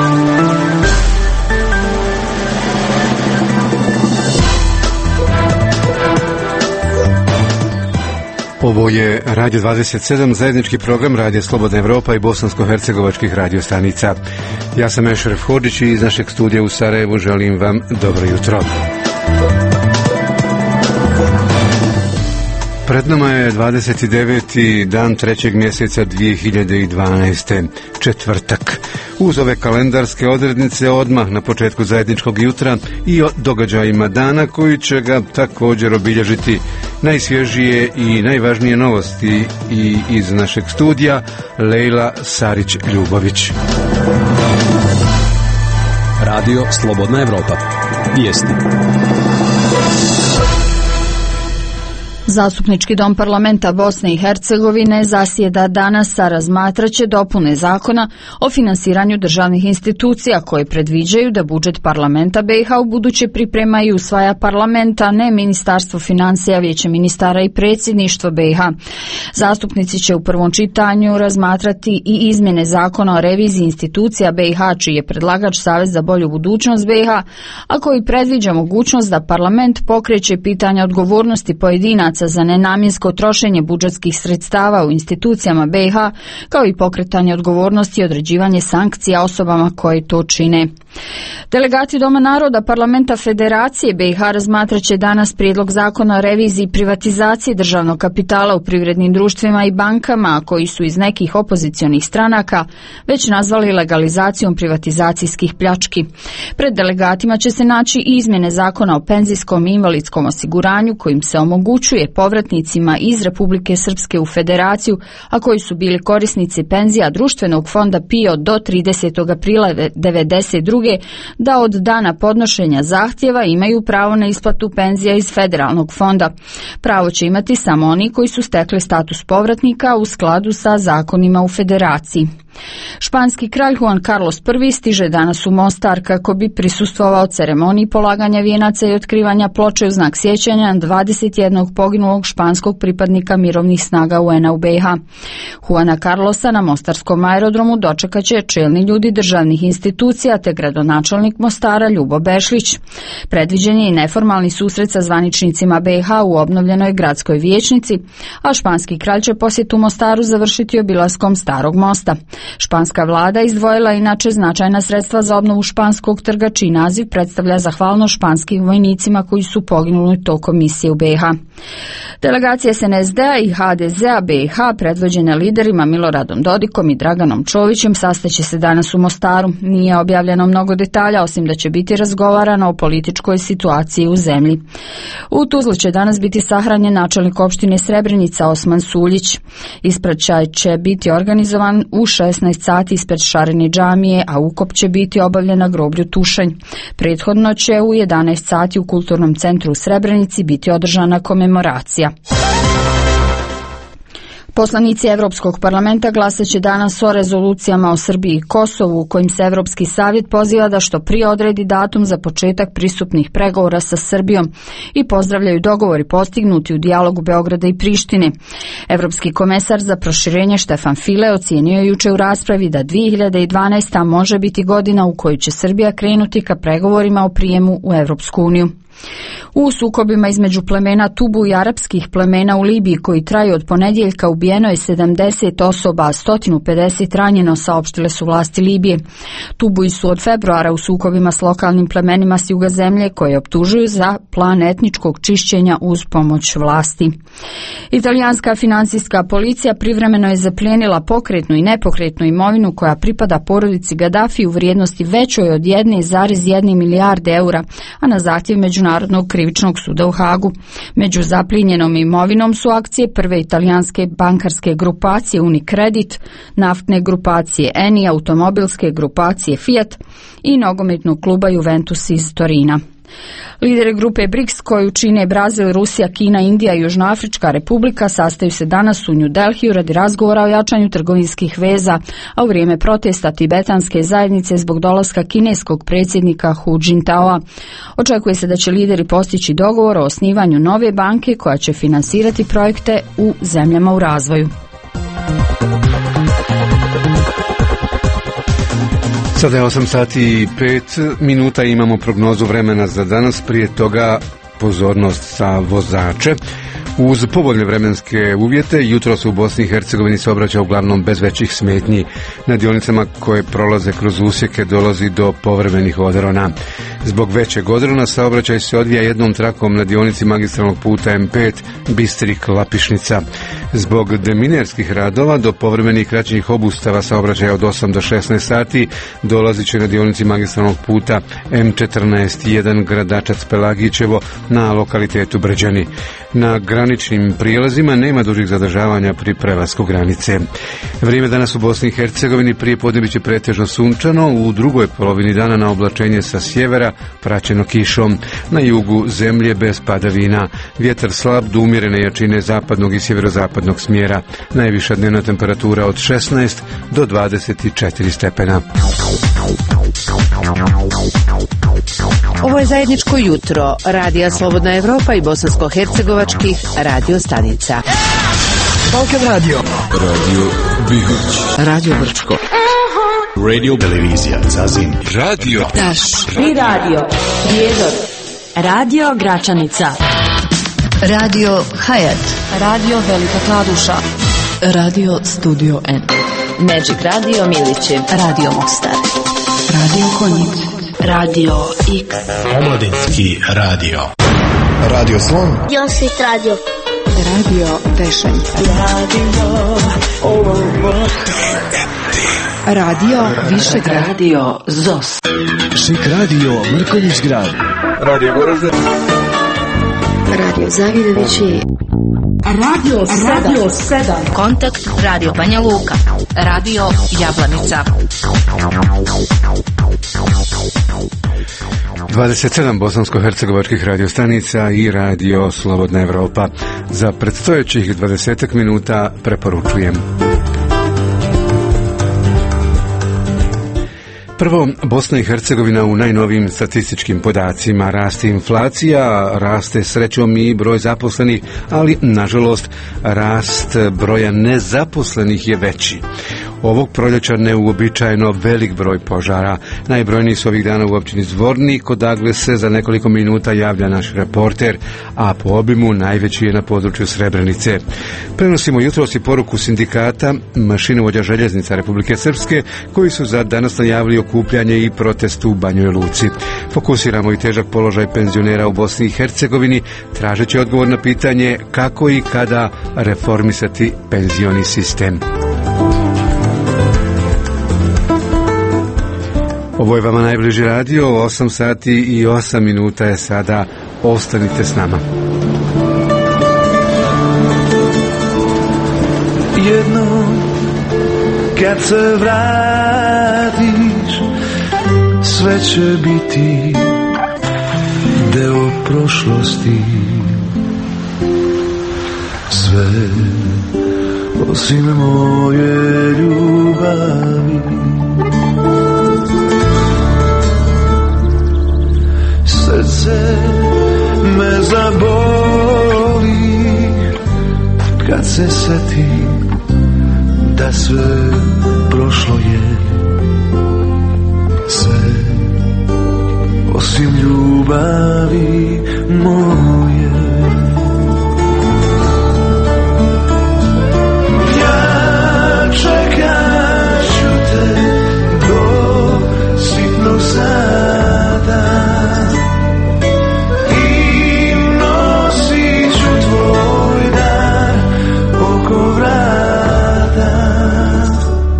Ovo je Radio 27, zajednički program Radio Slobodna Evropa i bosansko-hercegovačkih radio stanica. Ja sam Ešref Hodžić i iz našeg studija u Sarajevu želim vam dobro jutro. Pred nama je 29. dan 3. mjeseca 2012. četvrtak. Uz ove kalendarske odrednice odmah na početku zajedničkog jutra i o događajima dana koji će ga također obilježiti najsvježije i najvažnije novosti i iz našeg studija Lejla Sarić-Ljubović. Radio Slobodna Evropa. Vijesti. Zastupnički dom parlamenta Bosne i Hercegovine zasjeda danas, a razmatraće dopune zakona o finansiranju državnih institucija koje predviđaju da budžet parlamenta BiH u buduće priprema i usvaja parlament, a ne Ministarstvo financija, Vijeće ministara i predsjedništvo BiH. Zastupnici će u prvom čitanju razmatrati i izmjene zakona o reviziji institucija BiH, čiji je predlagač Savez za bolju budućnost BiH, a koji predviđa mogućnost da parlament pokreće pitanja odgovornosti pojedinaca za nenamjensko trošenje budžetskih sredstava u institucijama BiH, kao i pokretanje odgovornosti i određivanje sankcija osobama koje to čine. Delegati Doma naroda Parlamenta Federacije BiH razmatraće danas prijedlog zakona o reviziji privatizacije državnog kapitala u privrednim društvima i bankama, koji su iz nekih opozicionih stranaka već nazvali legalizacijom privatizacijskih pljački. Pred delegatima će se naći i izmjene zakona o penzijskom i invalidskom osiguranju, kojim se omogućuje povratnicima iz Republike Srpske u Federaciju, a koji su bili korisnici penzija društvenog fonda PIO do 30. aprila 1992. da od dana podnošenja zahtjeva imaju pravo na isplatu penzija iz federalnog fonda. Pravo će imati samo oni koji su stekli status povratnika u skladu sa zakonima u Federaciji. Španski kralj Juan Carlos I stiže danas u Mostar kako bi prisustvovao ceremoniji polaganja vijenaca i otkrivanja ploče u znak sjećanja na 21 poginulog španskog pripadnika mirovnih snaga UN-a u BiH. Juana Carlosa na mostarskom aerodromu dočekat će čelni ljudi državnih institucija te gradonačelnik Mostara Ljubo Bešlić. Predviđen je i neformalni susret sa zvaničnicima BiH u obnovljenoj gradskoj vijećnici, a španski kralj će posjet u Mostaru završiti obilaskom Starog mosta. Španska vlada izdvojila inače značajna sredstva za obnovu španskog trga, čiji naziv predstavlja zahvalnost španskim vojnicima koji su poginuli tokom misije u BiH. Delegacije SNSD-a i HDZ-a BiH, predvođene liderima Miloradom Dodikom i Draganom Čovićem, sastaće se danas u Mostaru. Nije objavljeno mnogo detalja, osim da će biti razgovarano o političkoj situaciji u zemlji. U Tuzli će danas biti sahranjen načelnik opštine Srebrenica Osman Suljić. Ispraćaj će biti organizovan u 16 sati ispred Šareni džamije, a ukop će biti obavljen na groblju Tušanj. Prethodno će u 11 sati u Kulturnom centru u Srebrenici biti održana komemoracija. Poslanici Evropskog parlamenta glasat će danas o rezolucijama o Srbiji i Kosovu, u kojim se Evropski savjet poziva da što prije odredi datum za početak pristupnih pregovora sa Srbijom i pozdravljaju dogovori postignuti u dijalogu Beograda i Prištine. Evropski komesar za proširenje Štefan File ocijenio je juče u raspravi da 2012. može biti godina u kojoj će Srbija krenuti ka pregovorima o prijemu u Evropsku uniju. U sukobima između plemena Tubu i arapskih plemena u Libiji, koji traju od ponedjeljka, ubijeno je 70 osoba, a 150 ranjeno, saopštile su vlasti Libije. Tubuji su od februara u sukobima s lokalnim plemenima s juga zemlje, koje optužuju za plan etničkog čišćenja uz pomoć vlasti. Italijanska financijska policija privremeno je zaplijenila pokretnu i nepokretnu imovinu koja pripada porodici Gaddafi u vrijednosti većoj od 1,1 milijarde eura, a na zahtjev Međunarodnog krivičnog suda u Hagu. Među zaplijenjenom imovinom su akcije prve italijanske bankarske grupacije Unicredit, naftne grupacije Eni, automobilske grupacije Fiat i nogometnog kluba Juventus iz Torina. Lideri grupe BRICS, koju čine Brazil, Rusija, Kina, Indija i Južnoafrička republika, sastaju se danas u New Delhiju radi razgovora o jačanju trgovinskih veza, a u vrijeme protesta tibetanske zajednice zbog dolaska kineskog predsjednika Hu Jintaoa. Očekuje se da će lideri postići dogovor o osnivanju nove banke koja će finansirati projekte u zemljama u razvoju. Sada je 8 sati i 5 minuta, imamo prognozu vremena za danas, prije toga pozornost za vozače. Uz povoljne vremenske uvjete, jutro se u Bosni i Hercegovini saobraćaj uglavnom bez većih smetnji. Na dionicama koje prolaze kroz usjeke dolazi do povremenih odrona. Zbog većeg odrona saobraćaj se odvija jednom trakom na dionici magistralnog puta M5 Bistrik-Lapišnica. Zbog deminerskih radova do povremenih kraćih obustava saobraćaja od 8 do 16 sati dolazit će na dionici magistralnog puta M14-1 Gradačac-Pelagićevo na lokalitetu Brđani. Na graničnim prijelazima nema dužih zadržavanja pri prelasku granice. Vrijeme danas u Bosni i Hercegovini prije podne biće pretežno sunčano, u drugoj polovini dana na oblačenje sa sjevera praćeno kišom, na jugu zemlje bez padavina, vjetar slab do umjerene jačine zapadnog i sjeverozapadnog smjera, najviša dnevna temperatura od 16 do 24 stepena. Ovo je zajedničko jutro Radija Slobodna Evropa i bosansko-hercegovačkih radio stanica. Balkan Radio, Radio Bihoć, Radio Brčko, Radio Televizija Zazin, Radio Taš, I radio Prijedor, Radio Gračanica, Radio Hayat, Radio Velika Kladuša, Radio Studio N, Magic Radio Milići, Radio Mostar, Radio Konjic, Radio X, Omladinski radio. Radio Slon, Josit radio. Radio Pešanje, Radio Višegrad, Radio ZOS, Šik radio Mrkonjić grad. Radio Goražde, Radio Zavidovići. Radio 7, Kontakt Radio Banja Luka, Radio Jablanica. 27 bosansko-hercegovačkih radiostanica i Radio Slobodna Evropa. Za predstojećih 20 minuta preporučujem. Prvo, Bosna i Hercegovina u najnovijim statističkim podacima. Raste inflacija, raste srećom i broj zaposlenih, ali nažalost rast broja nezaposlenih je veći. Ovog proljeća neuobičajeno velik broj požara. Najbrojniji su ovih dana u općini Zvornik, odakle se za nekoliko minuta javlja naš reporter, a po obimu najveći je na području Srebrenice. Prenosimo jutros i poruku sindikata mašinovođa željeznica Republike Srpske, koji su za danas najavili okupljanje i protest u Banjoj Luci. Fokusiramo i težak položaj penzionera u Bosni i Hercegovini, tražeći odgovor na pitanje kako i kada reformisati penzioni sistem. Ovo je vama najbliži radio, 8 sati i 8 minuta je sada, ostanite s nama. Jednom kad se vratiš, sve će biti deo prošlosti. Sve osim moje ljubavi. Srce me zaboli kad se setim da sve prošlo je, sve osim ljubavi moje. Ja čekat ću te do sitnog sada i nosit ću tvoj dar oko vrata.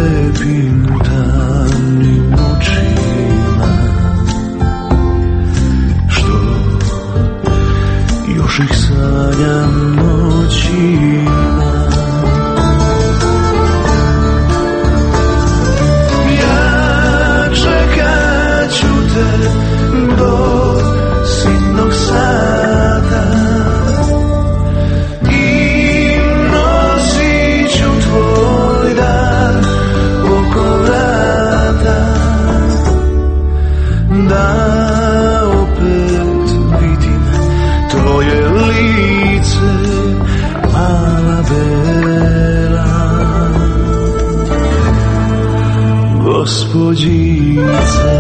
lepim tamnim očima, što još ih sanjam noćima. Ja čekat ću te do sitnog sata i nosit ću tvoj dar oko vrata, da opet vidim tvoje lice, mala bela gospođice.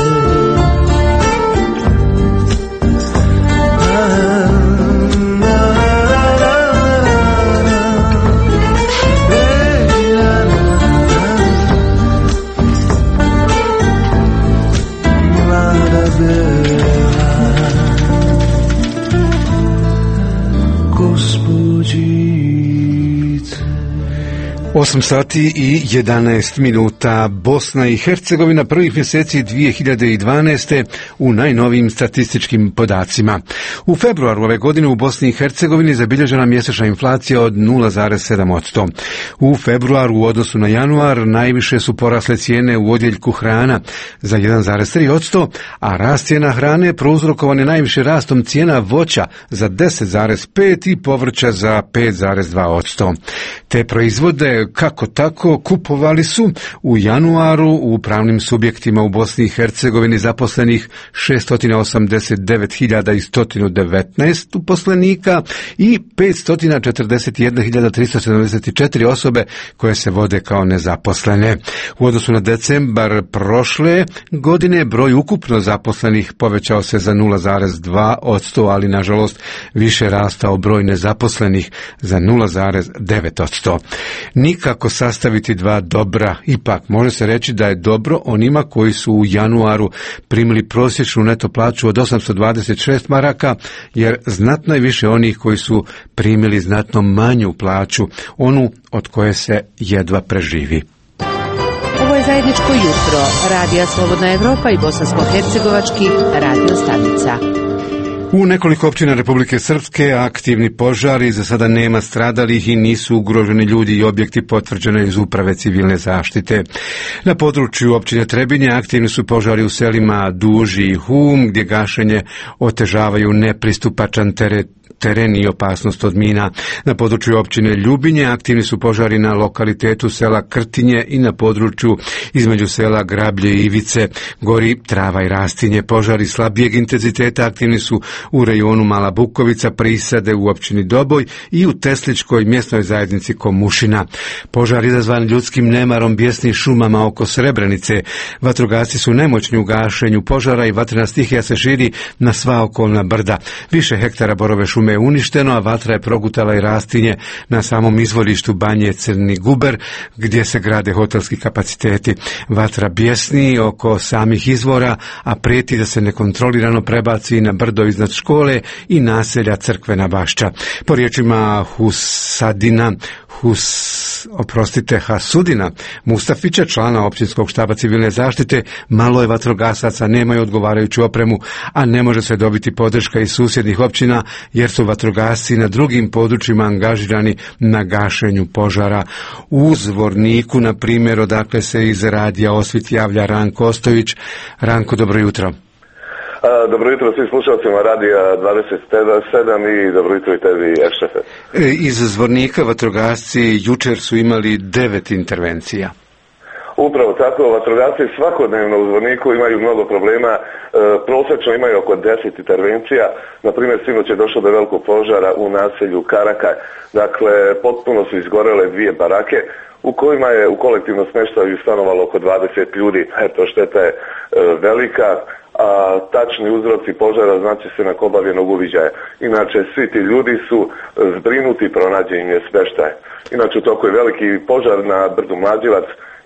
Osam sati i 11 minuta. Bosna i Hercegovina prvih mjeseci 2012. u najnovijim statističkim podacima. U februaru ove godine u Bosni i Hercegovini zabilježena mjesečna inflacija od 0,7%. U februaru u odnosu na januar najviše su porasle cijene u odjeljku hrana za 1,3%, a rast cijena hrane prouzrokovan je najviše rastom cijena voća za 10,5% i povrća za 5,2%. Te proizvode kako tako kupovali su u januaru u pravnim subjektima u Bosni i Hercegovini zaposlenih 689.119 uposlenika i 541.374 osobe koje se vode kao nezaposlene. U odnosu na decembar prošle godine broj ukupno zaposlenih povećao se za 0,2%, ali nažalost više rastao broj nezaposlenih za 0,9%. Nikako sastaviti dva dobra, ipak može se reći da je dobro onima koji su u januaru primili prosječnu neto plaću od 826 maraka, jer znatno je više onih koji su primili znatno manju plaću, onu od koje se jedva preživi. Ovo je zajedničko jutro Radija Slobodna Evropa i bosansko-hercegovačkih radio stanica. U nekoliko općina Republike Srpske aktivni požari, za sada nema stradalih i nisu ugroženi ljudi i objekti, potvrđeno iz Uprave civilne zaštite. Na području općine Trebinje aktivni su požari u selima Duži i Hum, gdje gašenje otežavaju nepristupačan teren i opasnost od mina. Na području općine Ljubinje aktivni su požari na lokalitetu sela Krtinje i na području između sela Grablje i Ivice, gori trava i rastinje. Požari slabijeg intenziteta aktivni su u rejonu Mala Bukovica, Prisade u općini Doboj i u Tesličkoj mjesnoj zajednici Komušina. Požar izazvan ljudskim nemarom bijesnim šumama oko Srebrenice. Vatrogasci su nemoćni u gašenju požara i vatrena stihija se širi na sva okolna brda. Više hektara borove šume je uništeno, a vatra je progutala i rastinje na samom izvorištu Banje Crni Guber, gdje se grade hotelski kapaciteti. Vatra bjesni oko samih izvora, a prijeti da se nekontrolirano prebaci na brdo iznad škole i naselja Crkvena Bašča. Po riječima Hasudina Mustafića, člana općinskog štaba civilne zaštite, malo je vatrogasaca, nemaju odgovarajuću opremu, a ne može se dobiti podrška iz susjednih općina, jer su vatrogasci na drugim područjima angažirani na gašenju požara. U Zvorniku, na primjer, odakle se iz radija Osvit javlja Ranko Ostojić. Ranko, dobro jutro. Dobro jutro svim slušalcima Radija 27 i dobro jutro i tebi, Ešefe. Iz Zvornika vatrogasci jučer su imali 9 intervencija. Upravo tako, vatrogasci svakodnevno u Zvorniku imaju mnogo problema, prosječno imaju oko 10 intervencija. Na primjer, sinoć je došlo do velikog požara u naselju Karakaj. Dakle, potpuno su izgorele 2 barake u kojima je u kolektivnom smještaju stanovalo oko 20 ljudi. Eto, šteta je velika, a tačni uzroci požara znači se nakon obavljenog uviđaja. Inače, svi ti ljudi su zbrinuti, pronađen im je smještaj. Inače, u toku je veliki požar na brdu Mlađevac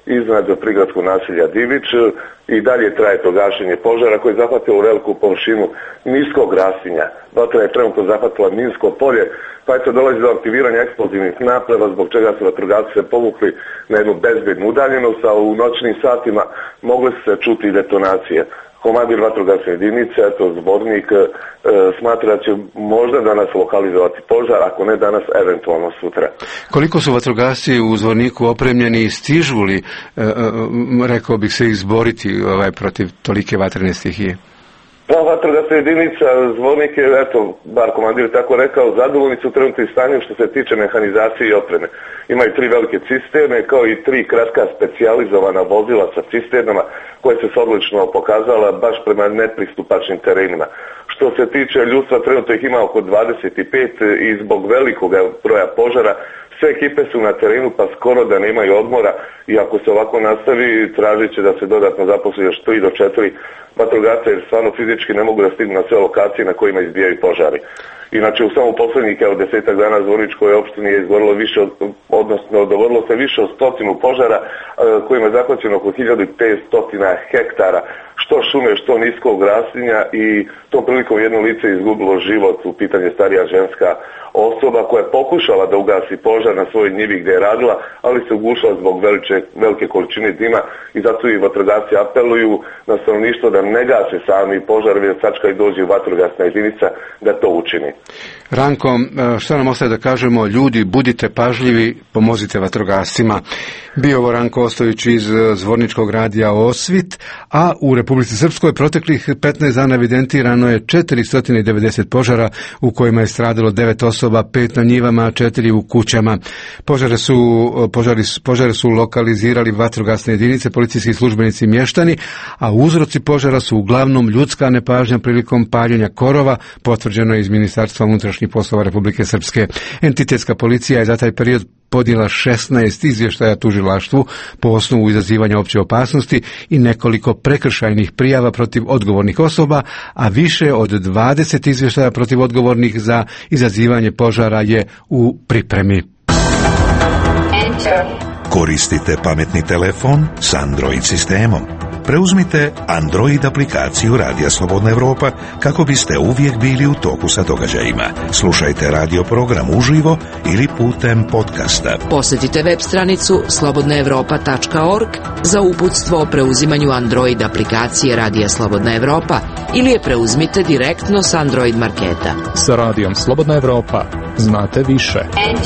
iznad prigradskog naselja Divić. I dalje traje to gašenje požara koji je zahvatilo veliku površinu niskog rastinja. Vatra je trenutno zahvatila minsko polje, pa eto dolazi do aktiviranja eksplozivnih naprava, zbog čega su vatrogasci se povukli na jednu bezbednu udaljenost, a u noćnim satima mogle su se čuti detonacije. Komandir vatrogasne jedinice, eto zbornik, smatra da će možda danas lokalizovati požar, ako ne danas, eventualno sutra. Koliko su vatrogasci u Zvorniku opremljeni i stižu li, rekao bih se, izboriti protiv tolike vatrene stihije? Pa vatrogasna jedinica Zvornik je, eto, bar komandir tako rekao, zadovoljni su trenutnim stanjem što se tiče mehanizacije i opreme. Imaju 3 velike cisterne kao i 3 kratka specijalizovana vozila sa cisternama koje se odlično pokazala baš prema nepristupačnim terenima. Što se tiče ljudstva, trenutno ih ima oko 25 i zbog velikog broja požara sve ekipe su na terenu pa skoro da nemaju odmora i ako se ovako nastavi tražit će da se dodatno zaposli još 3 do 4 vatrogasca jer stvarno fizički ne mogu da stignu na sve lokacije na kojima izbijaju požari. Inače u samo posljednjih 10 dana Zvorničkoj opštini je izgorilo dogodilo se više od 100 požara kojima je zahvaćeno oko 1500 hektara što šume, što niskog rastinja i tom prilikom jedno lice izgubilo život, u pitanju starija ženska osoba koja je pokušala da ugasi požar na svojoj njivi gdje je radila, ali se ugušila zbog velike količine dima i zato i vatrogasci apeluju na stanovništvo da ne gase sami požar, već sačka i dođe vatrogasna jedinica da to učini. Ranko, što nam ostaje da kažemo? Ljudi, budite pažljivi, pomozite vatrogascima. Bio ovo Ranko Ostojić iz Zvorničkog radija Osvit, a u Republici Srpskoj proteklih 15 dana evidentirano je 490 požara u kojima je stradalo 9 osoba, 5 na njivama, 4 u kućama. Požare su lokalizirali vatrogasne jedinice, policijski službenici i mještani, a uzroci požara su uglavnom ljudska nepažnja prilikom paljenja korova, potvrđeno je iz Ministarstva unutrašnjih poslova Republike Srpske. Entitetska policija je za taj period podnijela 16 izvještaja tužilaštvu po osnovu izazivanja opće opasnosti i nekoliko prekršajnih prijava protiv odgovornih osoba, a više od 20 izvještaja protiv odgovornih za izazivanje požara je u pripremi. Koristite pametni telefon s Android sistemom. Preuzmite Android aplikaciju Radija Slobodna Evropa kako biste uvijek bili u toku sa događajima. Slušajte radio program uživo ili putem podcasta. Posjetite web stranicu slobodnaevropa.org za uputstvo o preuzimanju Android aplikacije Radija Slobodna Evropa ili je preuzmite direktno s Android marketa. Sa Radijom Slobodna Evropa znate više.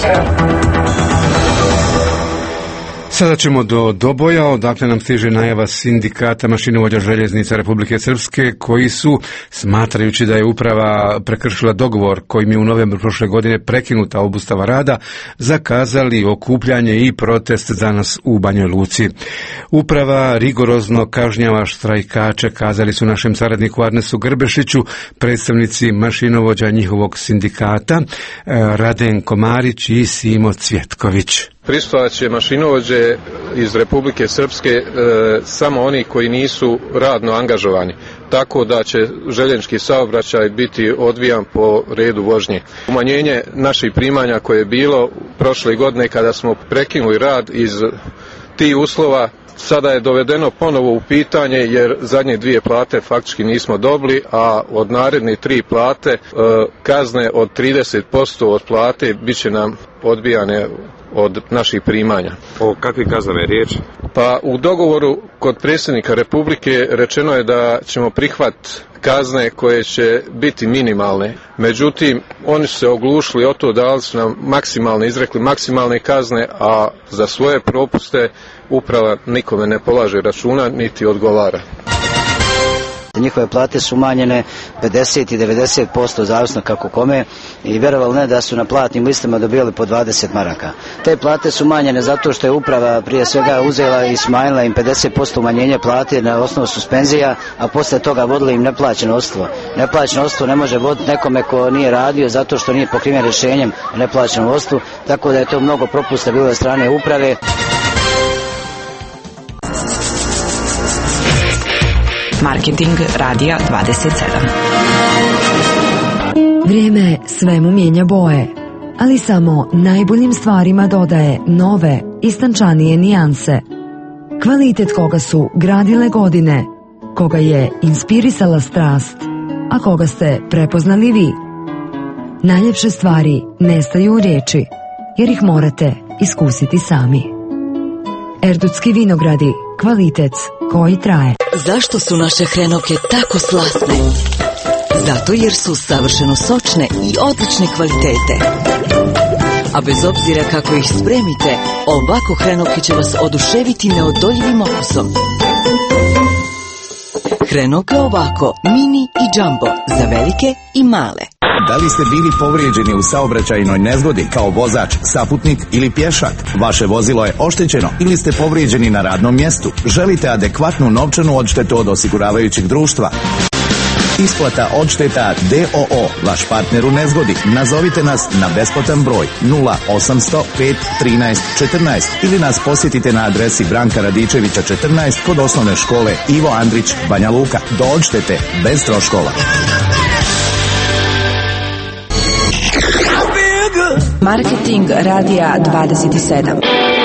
Sada ćemo do Doboja, odakle nam stiže najava sindikata mašinovođa željeznica Republike Srpske, koji su, smatrajući da je uprava prekršila dogovor kojim je u novembru prošle godine prekinuta obustava rada, zakazali okupljanje i protest danas u Banjoj Luci. Uprava rigorozno kažnjava štrajkače, kazali su našem saradniku Arnesu Grbešiću, predstavnici mašinovođa njihovog sindikata Radenko Marić i Simo Cvjetković. Pristojaće mašinovođe iz Republike Srpske samo oni koji nisu radno angažovani, tako da će željeznički saobraćaj biti odvijan po redu vožnje. Umanjenje naših primanja koje je bilo prošle godine kada smo prekinuli rad iz tih uslova sada je dovedeno ponovo u pitanje jer zadnje 2 plate faktički nismo dobili, a od naredne 3 plate kazne od 30% od plate bit će nam odbijane od naših primanja. O kakvim kaznama je riječ? Pa u dogovoru kod predsjednika Republike rečeno je da ćemo prihvatiti kazne koje će biti minimalne. Međutim, oni su se oglušili o to, dali su nam izrekli maksimalne kazne, a za svoje propuste uprava nikome ne polaže računa niti odgovara. Njihove plate su umanjene 50 i 90%, zavisno kako kome, i vjerovali ne da su na platnim listama dobili po 20 maraka. Te plate su umanjene zato što je uprava prije svega uzela i smanjila im 50% umanjenje plate na osnovu suspenzija, a posle toga vodila im neplaćeno odstvo. Neplaćeno odstvo ne može voditi nekome ko nije radio zato što nije pokriven rješenjem o neplaćenom odstvu, tako da je to mnogo propusta bilo od strane uprave. Marketing radija 27. Vrijeme svemu mijenja boje, ali samo najboljim stvarima dodaje nove, istančanije nijanse. Kvalitet koga su gradile godine, koga je inspirisala strast, a koga ste prepoznali vi. Najljepše stvari nestaju u riječi, jer ih morate iskusiti sami. Erdutski vinogradi, kvalitet koji traje. Zašto su naše hrenovke tako slasne? Zato jer su savršeno sočne i odlične kvalitete. A bez obzira kako ih spremite, ovako hrenovke će vas oduševiti neodoljivim okusom. Hrenovke ovako, mini i jumbo, za velike i male. Da li ste bili povrijeđeni u saobraćajnoj nezgodi kao vozač, saputnik ili pješak? Vaše vozilo je oštećeno ili ste povrijeđeni na radnom mjestu? Želite adekvatnu novčanu odštetu od osiguravajućeg društva? Isplata odšteta DOO, vaš partner u nezgodi. Nazovite nas na besplatan broj 0800 5 13 14 ili nas posjetite na adresi Branka Radičevića 14 kod osnovne škole Ivo Andrić, Banja Luka. Do odštete bez troškova. Marketing radija 27.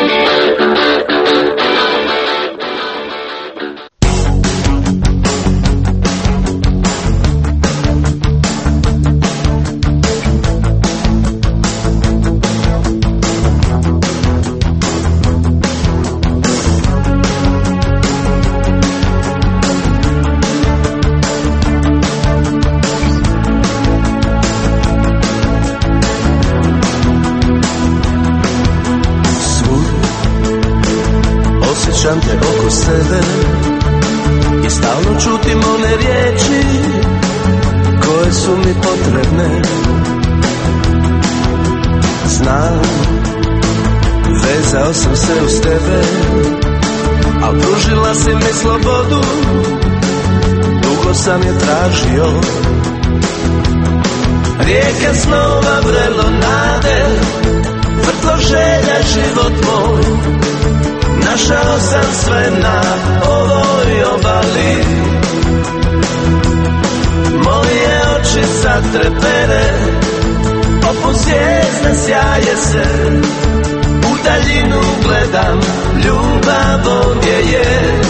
Osjećam te oko sebe i stalno čutim one riječi koje su mi potrebne. Znam, vezao sam se uz tebe, a pružila si mi slobodu, dugo sam je tražio. Rijeka snova, vrelo nade, vrtlo želja, život moj. Našao sam sve na ovoj obali. Moje oči sad trepere, poput zvijezde sjaje se. U daljinu gledam, ljubav ovdje je.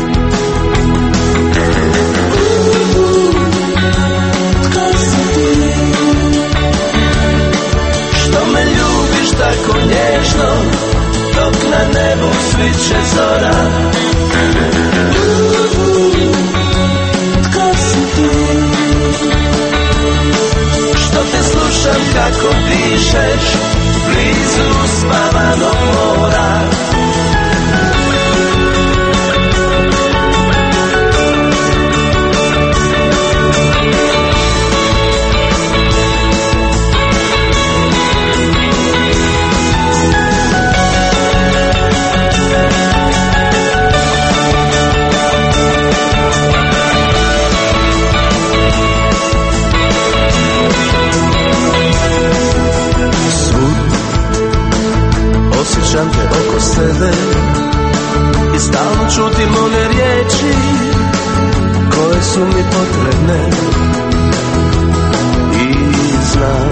Tko si ti? Što me ljubiš tako nježno, dok na nebu sviće zora. Tko si ti? Što te slušam kako dišeš blizu spavanog mora. Osjećam te oko sebe i stalno čutim one riječi koje su mi potrebne. I znam,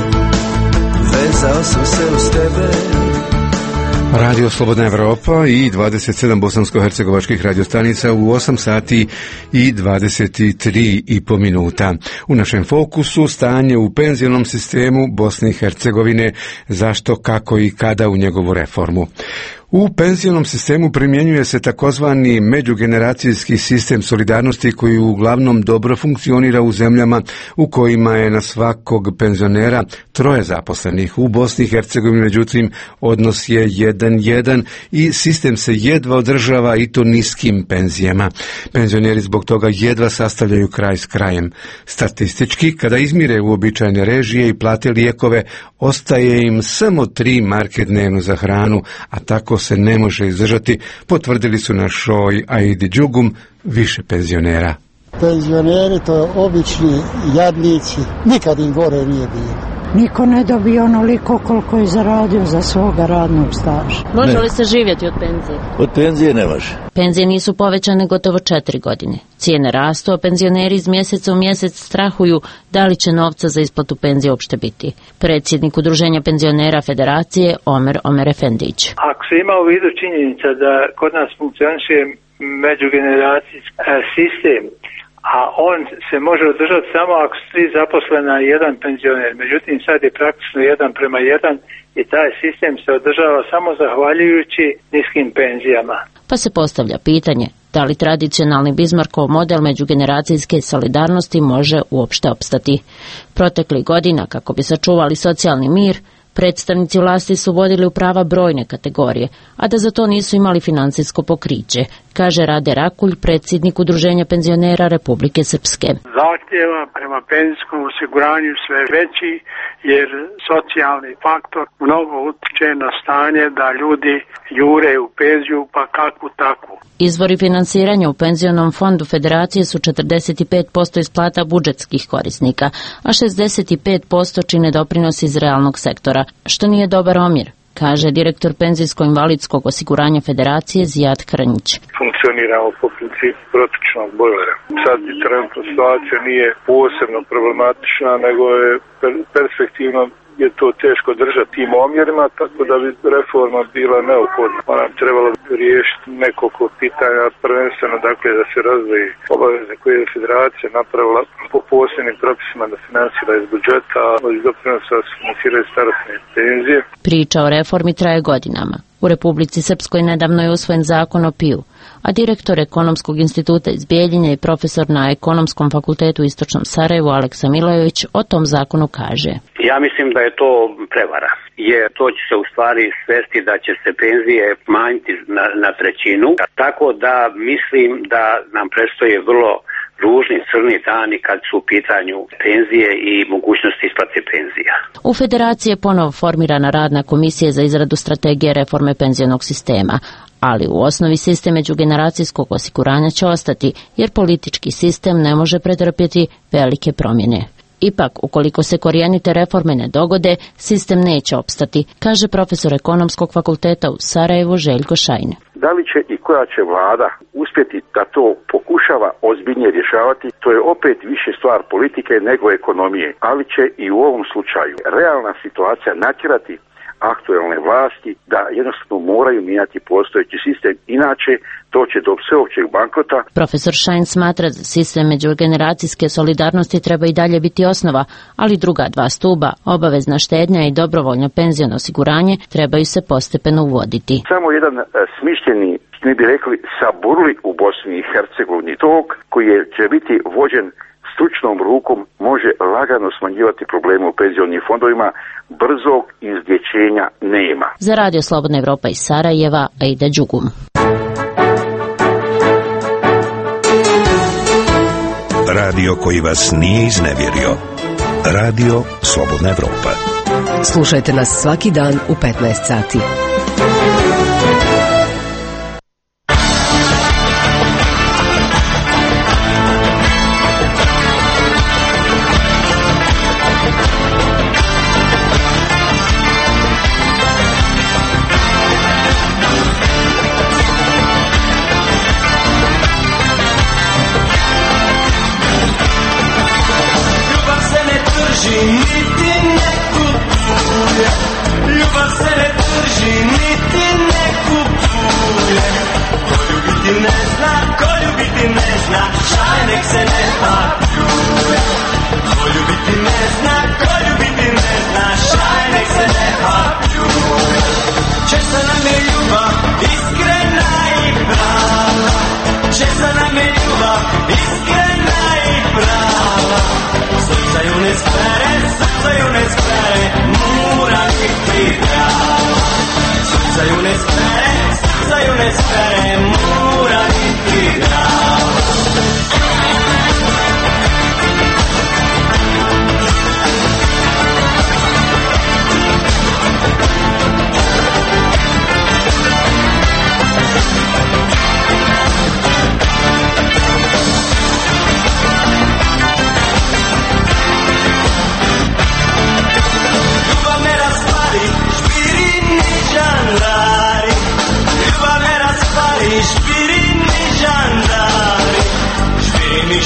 vezao sam se uz tebe. Radio Slobodna Evropa i 27 bosansko-hercegovačkih radiostanica u 8 sati i 23,5 minuta. U našem fokusu stanje u penzionom sistemu Bosne i Hercegovine, zašto, kako i kada u njegovu reformu. U penzionom sistemu primjenjuje se takozvani međugeneracijski sistem solidarnosti koji uglavnom dobro funkcionira u zemljama u kojima je na svakog penzionera 3 zaposlenih. U Bosni i Hercegovini, međutim, odnos je 1:1 i sistem se jedva održava i to niskim penzijama. Penzioneri zbog toga jedva sastavljaju kraj s krajem. Statistički, kada izmire uobičajene režije i plate lijekove, ostaje im samo 3 marke dnevno za hranu, a tako se ne može izdržati, potvrdili su na šoj Aidi Đugum više penzionera. Penzioneri to obični jadnici, nikad im gore nije bilo. Niko ne dobije onoliko koliko je zaradio za svoga radnog staža. Može li se živjeti od penzije? Od penzije ne može. Penzije nisu povećane gotovo 4 godine. Cijene rastu, a penzioneri iz mjeseca u mjesec strahuju da li će novca za isplatu penzije uopšte biti. Predsjednik Udruženja penzionera Federacije Omer Efendić. Ako se ima u vidu činjenica da kod nas funkcioniše međugeneracijski sistem, a on se može održati samo ako su 3 zaposlena i 1 penzioner. Međutim, sad je praktično 1:1 i taj sistem se održava samo zahvaljujući niskim penzijama. Pa se postavlja pitanje da li tradicionalni Bismarckov model međugeneracijske solidarnosti može uopšte opstati. Proteklih godina, kako bi sačuvali socijalni mir, predstavnici vlasti su vodili u prava brojne kategorije, a da za to nisu imali financijsko pokriće, kaže Rade Rakulj, predsjednik Udruženja penzionera Republike Srpske. Zahtjeva prema penzijskom osiguranju sve veći, jer socijalni faktor mnogo utječe na stanje da ljudi jure u penziju, pa kakvu takvu. Izvori financiranja u penzionom fondu Federacije su 45% isplata budžetskih korisnika, a 65% čine doprinosi iz realnog sektora, što nije dobar omjer, kaže direktor penzijsko-invalidskog osiguranja Federacije Zijad Krnjić. Funkcioniramo po principu protočnog bojlera. Sad i trenutno situacija nije posebno problematična, nego je perspektivno je to teško držati tim omjerima, tako da bi reforma bila neophodna. Ona bi trebala riješiti nekoliko pitanja, prvenstveno dakle da se razvoji obaveze koje je Federacija napravila po posebnim propisima da financira iz budžeta, a iz doprinosa se financiraju starosne penzije. Priča o reformi traje godinama. U Republici Srpskoj nedavno je usvojen zakon o PIU, a direktor Ekonomskog instituta iz Bijeljine i profesor na Ekonomskom fakultetu u Istočnom Sarajevu Aleksa Milojević o tom zakonu kaže. Ja mislim da je to prevara, jer to će se u stvari svesti da će se penzije manjiti na trećinu, tako da mislim da nam predstoje vrlo ružni crni dani kad su u pitanju penzije i mogućnosti isplate penzija. U Federaciji je ponovo formirana radna komisija za izradu strategije reforme penzionog sistema, ali u osnovi sistem međugeneracijskog osiguranja će ostati, jer politički sistem ne može pretrpjeti velike promjene. Ipak, ukoliko se korijenite reforme ne dogode, sistem neće opstati, kaže profesor Ekonomskog fakulteta u Sarajevu Željko Šajn. Da li će i koja će vlada uspjeti da to pokušava ozbiljnije rješavati, to je opet više stvar politike nego ekonomije, ali će i u ovom slučaju realna situacija natjerati aktualne vlasti da jednostavno moraju mijenjati postojeći sistem, inače to će do sveopćeg bankrota. Profesor Šajn smatra da sistem međugeneracijske solidarnosti treba i dalje biti osnova, ali druga 2 stuba, obavezna štednja i dobrovoljno penziono osiguranje, trebaju se postepeno uvoditi. Samo jedan smišljeni, mi bi rekli, saburli u Bosni i Hercegovini tok koji će biti vođen stručnom rukom može lagano smanjivati probleme u penzionim fondovima, brzog izlječenja nema. Za Radio Slobodna Evropa iz Sarajeva, Aida Đugum. Radio koji vas nije iznevjerio. Radio Slobodna Evropa. Slušajte nas svaki dan u 15 sati.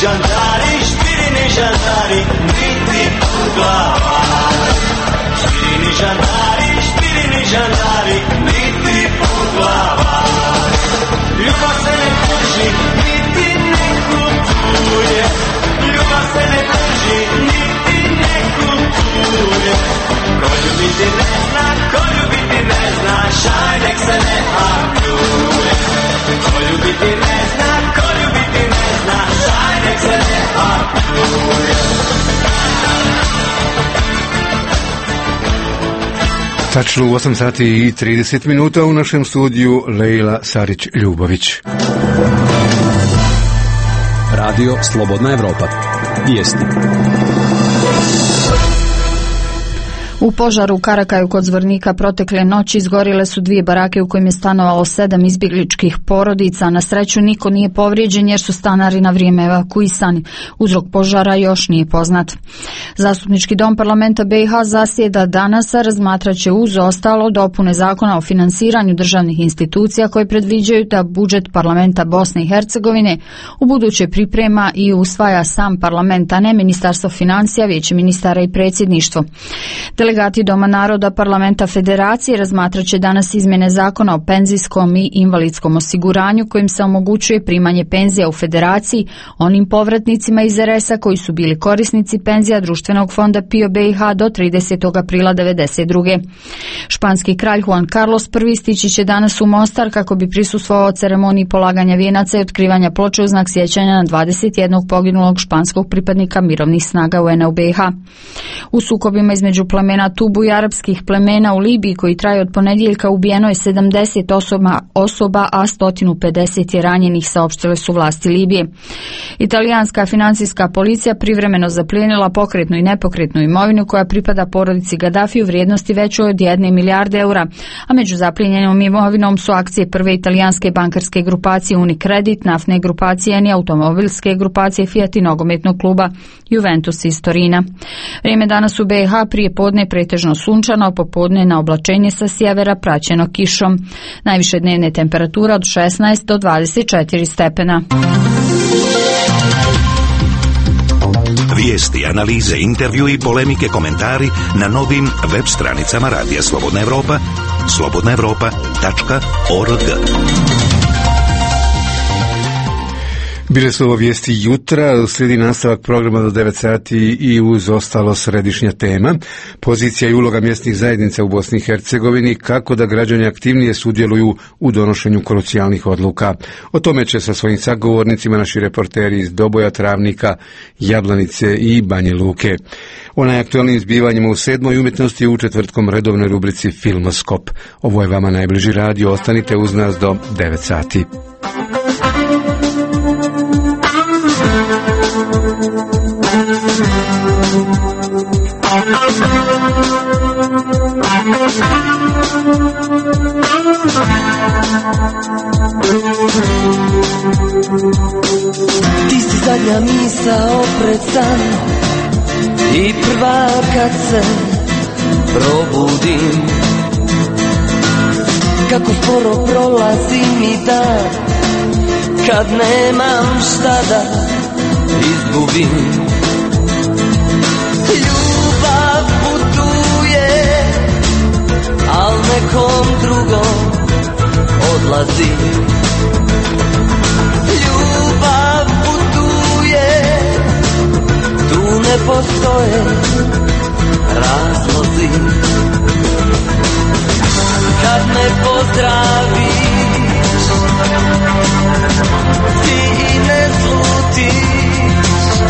žandari, špirini žandari, niti poglavari. Špirini žandari, špirini žandari, niti poglavari. Ljubav se ne drži, niti ne kupuje. Ljubav se ne drži, niti ne kupuje. Ko ljubiti ne zna, ko ljubiti ne zna, šaj nek se ne hakuje. Ko ljubiti ne zna, ko ljubiti ne zna, šaj nek se ne hakuje. Tačno u 8 sati i 30 minuta u našem studiju Lejla Sarić-Ljubović. Radio Slobodna Evropa. Vijesti. U požaru u Karakaju kod Zvornika protekle noći izgorile su 2 barake u kojim je stanovalo 7 izbjegličkih porodica. Na sreću niko nije povrijeđen jer su stanari na vrijeme evakuisani. Uzrok požara još nije poznat. Zastupnički dom parlamenta BiH zasjeda danas, razmatraće uz ostalo dopune zakona o finansiranju državnih institucija koje predviđaju da budžet parlamenta Bosne i Hercegovine u buduće priprema i usvaja sam parlament, a ne Ministarstvo financija, Vijeće ministara i predsjedništvo. Delegati Doma naroda parlamenta Federacije razmatraće danas izmjene zakona o penzijskom i invalidskom osiguranju kojim se omogućuje primanje penzija u Federaciji onim povratnicima iz RS-a koji su bili korisnici penzija Društvenog fonda PIO BiH do 30. aprila 1992. Španski kralj Juan Carlos I stići će danas u Mostar kako bi prisustvovao ceremoniji polaganja vijenaca i otkrivanja ploče u znak sjećanja na 21 poginulog španskog pripadnika mirovnih snaga UN-a u BiH. U sukobima između plemena Tubu i arapskih plemena u Libiji koji traju od ponedjeljka ubijeno je 70 osoba, a 150 je ranjenih, saopštile su vlasti Libije. Italijanska financijska policija privremeno zaplijenila pokretnu i nepokretnu imovinu koja pripada porodici Gaddafi u vrijednosti većoj od 1 milijarde eura, a među zaplijenjenom imovinom su akcije prve italijanske bankarske grupacije Unicredit, naftne grupacije Eni, automobilske grupacije Fiat i nogometnog kluba Juventus iz Torina. Vrijeme danas u BiH prije podne pretežno sunčano, a popodne na oblačenje sa sjevera praćeno kišom. Najviše dnevne temperatura od 16 do 24 stepena. Vijesti, analize, intervju i polemike, komentari na novim web stranicama Radija Slobodna Evropa, slobodnaevropa.org. Bile su ovo vijesti jutra, slijedi nastavak programa do 9 sati i uz ostalo središnja tema. Pozicija i uloga mjesnih zajednica u Bosni i Hercegovini, kako da građani aktivnije sudjeluju u donošenju krucijalnih odluka. O tome će sa svojim sagovornicima naši reporteri iz Doboja, Travnika, Jablanice i Banje Luke. O najaktualnijim zbivanjima u 7. umjetnosti u četvrtkom redovnoj rubrici Filmoskop. Ovo je vama najbliži radio, ostanite uz nas do 9 sati. Ti si zadnja misao pred san i prva kad se probudim. Kako sporo prolazi mi dan kad nemam šta da izgubim. Ljubav putuje, al nekom drugom odlazi. Ljubav putuje, tu ne postoje razlozi. Kad me pozdraviš, ti ne slutiš.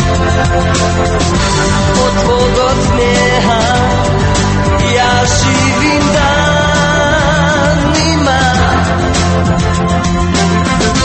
Od tvog osmijeha ja živim danima.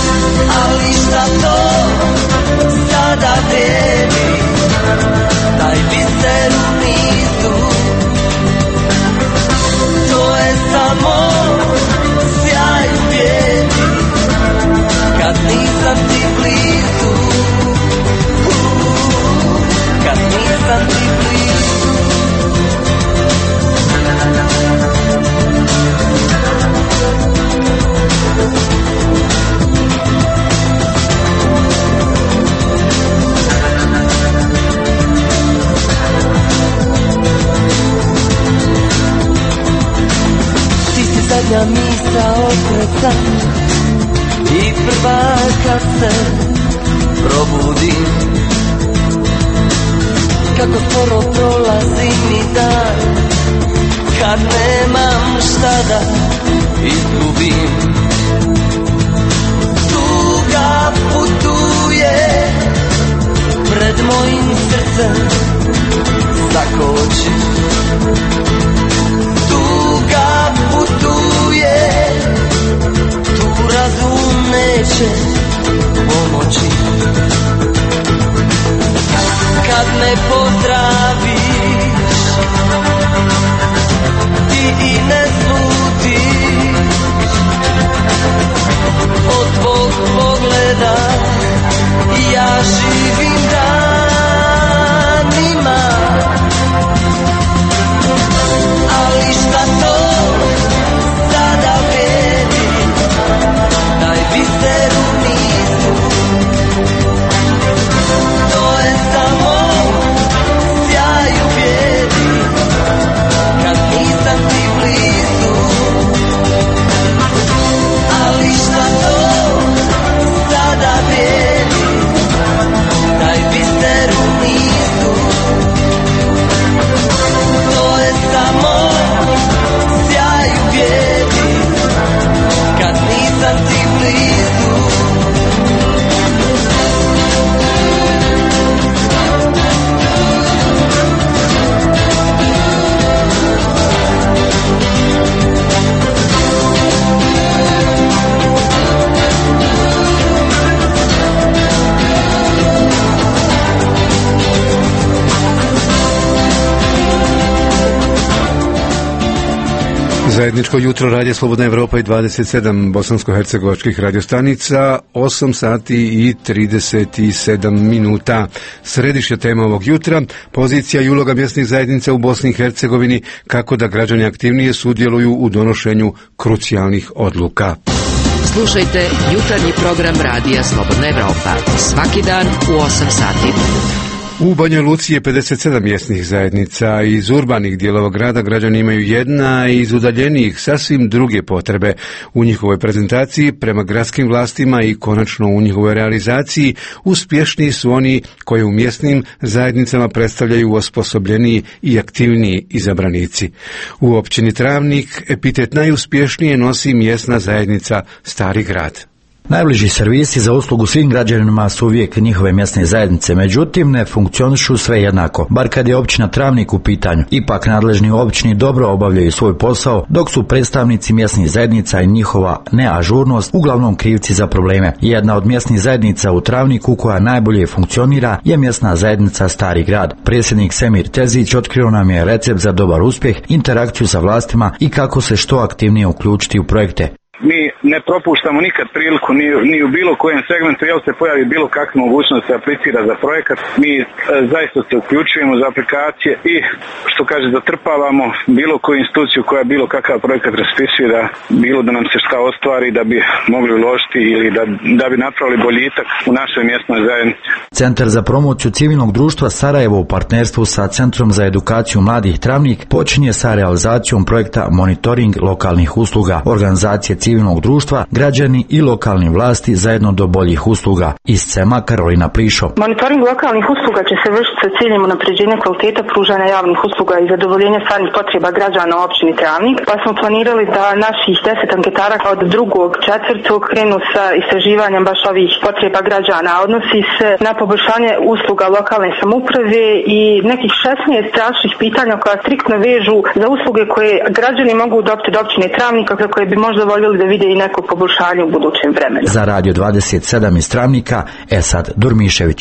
ja kad se probudim, kako sporo prolazi mi dan, kad nemam šta da izgubim. Tuga putuje pred mojim srcem, zakoči. Tuga putuje, tu razum neće pomoći. Kad me pozdraviš, ti i ne slutiš, od tvog pogleda ja živim danima. Ali šta to sada vrijedi, daj biser u nizu. To je samo sjaj u bijedi, kad nisam ti blizu. Ali šta to sada vrijedi, daj biser u nizu. To je samo sjaj u bijedi, kad nisam ti blizu. Zajedničko jutro Radija Slobodna Evropa i 27 bosansko-hercegovačkih radiostanica, 8 sati i 37 minuta. Središnja tema ovog jutra, pozicija i uloga mjesnih zajednica u Bosni i Hercegovini, kako da građani aktivnije sudjeluju u donošenju krucijalnih odluka. Slušajte jutarnji program Radija Slobodna Evropa svaki dan u 8 sati. U Banja Luci je 57 mjesnih zajednica. Iz urbanih dijelova grada građani imaju jedna, a iz udaljenijih sasvim druge potrebe. U njihovoj prezentaciji prema gradskim vlastima i konačno u njihovoj realizaciji uspješniji su oni koji u mjesnim zajednicama predstavljaju osposobljeniji i aktivniji izabranici. U općini Travnik epitet najuspješnije nosi mjesna zajednica Stari grad. Najbliži servisi za uslugu svim građanima su uvijek njihove mjesne zajednice, međutim ne funkcionišu sve jednako, bar kad je općina Travnik u pitanju. Ipak nadležni u općini dobro obavljaju svoj posao, dok su predstavnici mjesnih zajednica i njihova neažurnost uglavnom krivci za probleme. Jedna od mjesnih zajednica u Travniku koja najbolje funkcionira je mjesna zajednica Stari grad. Predsjednik Semir Tezić otkrio nam je recept za dobar uspjeh, interakciju sa vlastima i kako se što aktivnije uključiti u projekte. Mi ne propuštamo nikad priliku ni u bilo kojem segmentu, jel se pojavi bilo kakva mogućnost se aplicira za projekat. Mi zaista se uključujemo za aplikacije i, što kaže, zatrpavamo bilo koju instituciju koja bilo kakav projekat raspisuje, da bilo da nam se šta ostvari, da bi mogli uložiti ili da bi napravili boljitak u našoj mjesnoj zajednici. Centar za promociju civilnog društva Sarajevo u partnerstvu sa Centrom za edukaciju mladih Travnik počinje sa realizacijom projekta Monitoring lokalnih usluga, organizacije civilnog društva, građani i lokalni vlasti zajedno do boljih usluga. Iz CEMA Karolina Plišo. Monitoring lokalnih usluga će se vršiti sa ciljem unapređenja kvaliteta pružanja javnih usluga i zadovoljenja stvarnih potreba građana u općini Travnik, pa smo planirali da naših 10 anketara od 2.4. krenu sa istraživanjem baš ovih potreba građana. Odnosi se na poboljšanje usluga lokalne samouprave i nekih 16 strašnih pitanja koja striktno vežu za usluge koje građani mogu dobiti od općine Travnika, koje bi možda voljeli da vide i neko poboljšanje u budućem vremenu. Za Radio 27 iz Travnika, Esad Durmišević.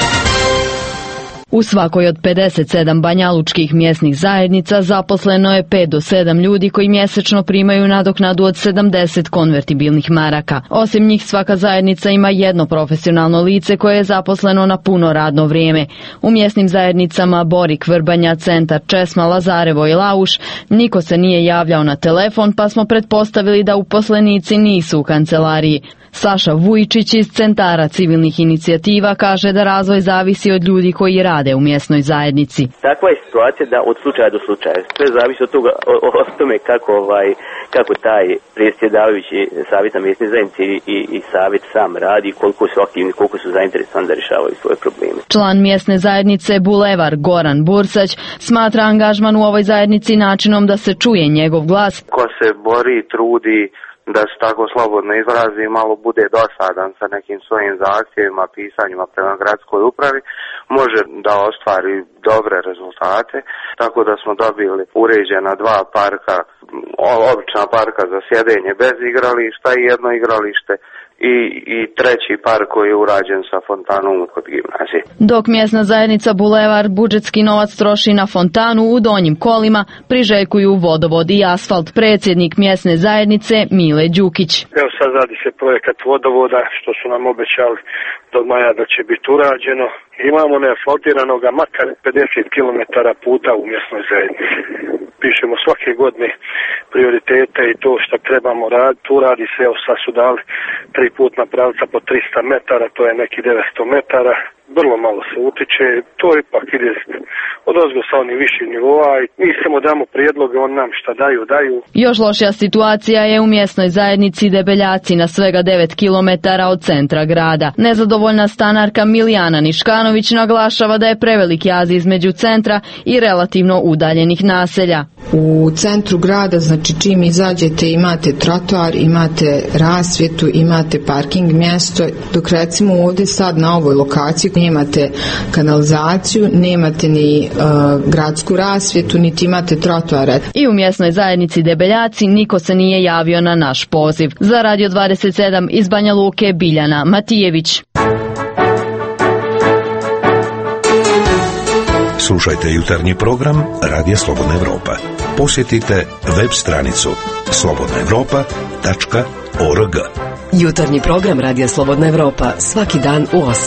U svakoj od 57 banjalučkih mjesnih zajednica zaposleno je 5 do 7 ljudi koji mjesečno primaju nadoknadu od 70 konvertibilnih maraka. Osim njih svaka zajednica ima jedno profesionalno lice koje je zaposleno na puno radno vrijeme. U mjesnim zajednicama Borik, Vrbanja, Centar, Česma, Lazarevo i Lauš niko se nije javljao na telefon, pa smo pretpostavili da uposlenici nisu u kancelariji. Saša Vujčić iz Centara civilnih inicijativa kaže da razvoj zavisi od ljudi koji rade u mjesnoj zajednici. Takva je situacija da od slučaja do slučaja. Sve zavisi od toga, o tome kako taj predsjedavajući savjeta mjesne zajednice i savjet sam radi, koliko su aktivni, koliko su zainteresovani da rješavaju svoje probleme. Član mjesne zajednice Bulevar Goran Bursać smatra angažman u ovoj zajednici načinom da se čuje njegov glas. Ko se bori, trudi da se tako slobodno izrazi, malo bude dosadan sa nekim svojim zahtjevima, pisanjima prema gradskoj upravi, može da ostvari dobre rezultate, tako da smo dobili uređena 2 parka, obična parka za sjedenje bez igrališta i jedno igralište i 3. park koji je urađen sa fontanom kod gimnazije. Dok mjesna zajednica Bulevar budžetski novac troši na fontanu u Donjim Kolima, priželjkuju vodovod i asfalt. Predsjednik mjesne zajednice Mile Đukić. Evo sad radi se projekat vodovoda što su nam obećali do maja da će biti urađeno. Imamo neasfaltiranoga makar 50 km puta u mjesnoj zajednici. Pišemo svake godine prioritete i to što trebamo raditi. Tu radi se, evo sad su dali 3 putna pravca po 300 metara, to je neki 900 metara. Vrlo malo se utiče, to ipak ide odozgo sa onih viših nivoa i mi samo damo prijedloge, on nam šta daju. Još lošija situacija je u mjesnoj zajednici Debeljaci na svega 9 km od centra grada. Nezadovoljna stanarka Milijana Niškanović naglašava da je prevelik jaz između centra i relativno udaljenih naselja. U centru grada, znači čim izađete imate trotoar, imate rasvjetu, imate parking mjesto, dok recimo ovdje sad na ovoj lokaciji nemate kanalizaciju, nemate ni gradsku rasvjetu, niti imate trotoare. I u mjesnoj zajednici Debeljaci niko se nije javio na naš poziv. Za Radio 27 iz Banja Luke Biljana Matijević. Slušajte jutarnji program Radija Slobodna Evropa. Posjetite web stranicu slobodnaevropa.org. Jutarnji program Radija Slobodna Evropa svaki dan u 8.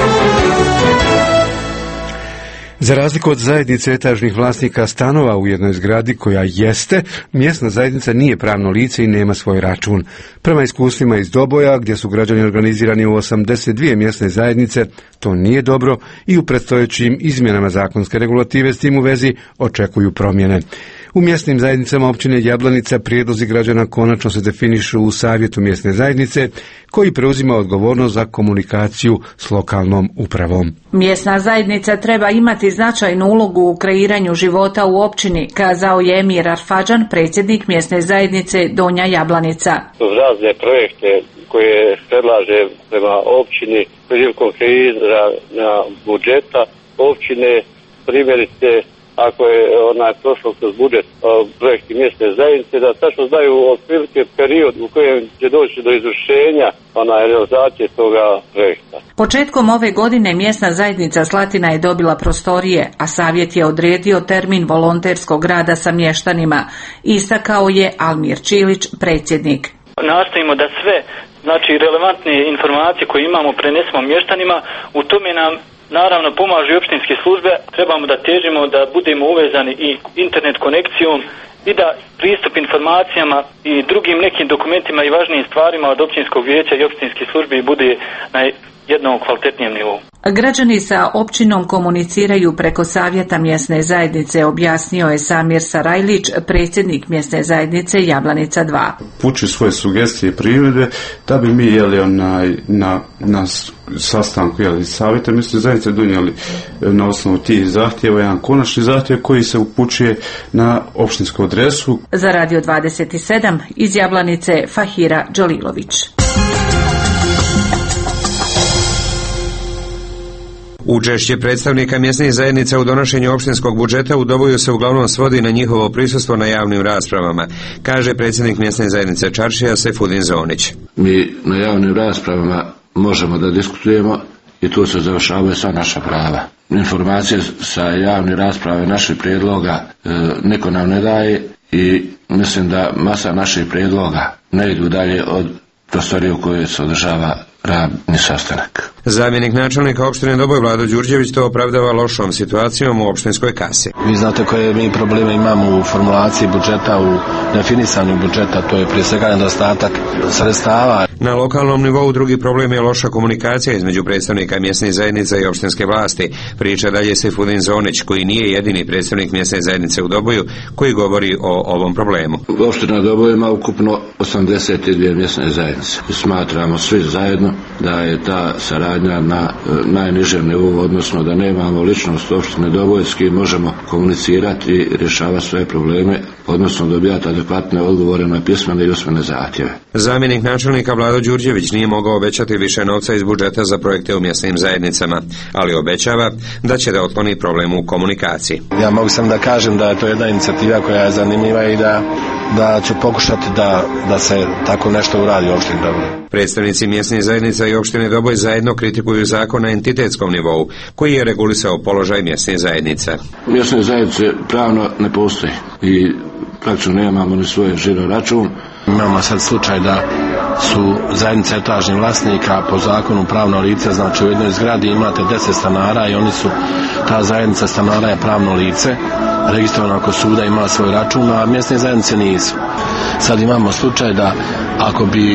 Za razliku od zajednice etažnih vlasnika stanova u jednoj zgradi koja jeste, mjesna zajednica nije pravno lice i nema svoj račun. Prema iskustvima iz Doboja, gdje su građani organizirani u 82 mjesne zajednice, to nije dobro i u predstojećim izmjenama zakonske regulative s tim u vezi očekuju promjene. U mjesnim zajednicama općine Jablanica prijedlozi građana konačno se definišu u savjetu mjesne zajednice koji preuzima odgovornost za komunikaciju s lokalnom upravom. Mjesna zajednica treba imati značajnu ulogu u kreiranju života u općini, kazao je Emir Arfadžan, predsjednik mjesne zajednice Donja Jablanica. Razne projekte koje predlaže prema općini prilikom kreiranja budžeta općine, primjerice ako je prošlo kroz budžet projekti mjesne zajednice, da tačno znaju otprilike period u kojem će doći do izvršenja realizacije toga projekta. Početkom ove godine mjesna zajednica Slatina je dobila prostorije, a savjet je odredio termin volonterskog rada sa mještanima, istakao je Almir Čilić, predsjednik. Nastojimo da sve, relevantne informacije koje imamo prenesemo mještanima, u tome nam naravno pomažu i opštinske službe, trebamo da težimo da budemo uvezani i internet konekcijom i da pristup informacijama i drugim nekim dokumentima i važnijim stvarima od općinskog vijeća i općinskih službi bude na jednom kvalitetnijem nivou. Građani sa općinom komuniciraju preko savjeta mjesne zajednice, objasnio je Samir Sarajlić, predsjednik mjesne zajednice Jablanica 2. Puči svoje sugestije i primjedbe da bi mi na sastanku savjeta mjesne zajednice donijeli na osnovu tih zahtjeva jedan konačni zahtjev koji se upućuje na opštinsku adresu. Za Radio 27 iz Jablanice Fahira Đolilović. Učešće predstavnika mjesnih zajednica u donošenju opštinskog budžeta u Doboju se uglavnom svodi na njihovo prisustvo na javnim raspravama, kaže predsjednik mjesne zajednice Čaršija Sefudin Zonić. Mi na javnim raspravama možemo da diskutujemo i tu se završavaju sva naša prava. Informacije sa javne rasprave naših prijedloga niko nam ne daje i mislim da masa naših prijedloga ne idu dalje od prostorije u kojoj se održava radni sastanak. Zamjenik načelnika opštine Doboj Vlado Đurđević to opravdava lošom situacijom u opštinskoj kasi. Vi znate koje mi probleme imamo u formulaciji budžeta, u definisanju budžeta, to je prije svega nedostatak sredstava. Na lokalnom nivou drugi problem je loša komunikacija između predstavnika mjesnih zajednica i opštinske vlasti. Priča dalje Sejfudin Zonić, koji nije jedini predstavnik mjesne zajednice u Doboju, koji govori o ovom problemu. Opština Doboj ima ukupno 82 mjesne zajednice. Smatramo svi zajedno da je ta saradnja na najnižem nivou, odnosno da nemamo ličnost opštine Doboj s kim možemo komunicirati i rješavati sve probleme, odnosno dobijati adekvatne odgovore na pismene i usmene zahtjeve. Zamjenik načelnika Vlado Đurđević nije mogao obećati više novca iz budžeta za projekte u mjesnim zajednicama, ali obećava da će da otkloni problem u komunikaciji. Ja mogu sam da kažem da je to jedna inicijativa koja je zanimljiva i da ću pokušati da se tako nešto uradi u opštini Doboj. Predstavnici mjesnih zajednica i opštine Doboj zajedno kritikuju zakon na entitetskom nivou, koji je regulisao položaj mjesnih zajednica. Mjesne zajednice pravno ne postoji i praktično nemamo ni svoje žiro račun. Imamo sad slučaj da su zajednice etažnih vlasnika po zakonu pravno lice, znači u jednoj zgradi imate 10 stanara i ta zajednica stanara je pravno lice, registrovano kod suda, ima svoj račun, a mjesne zajednice nisu. Sad imamo slučaj da ako bi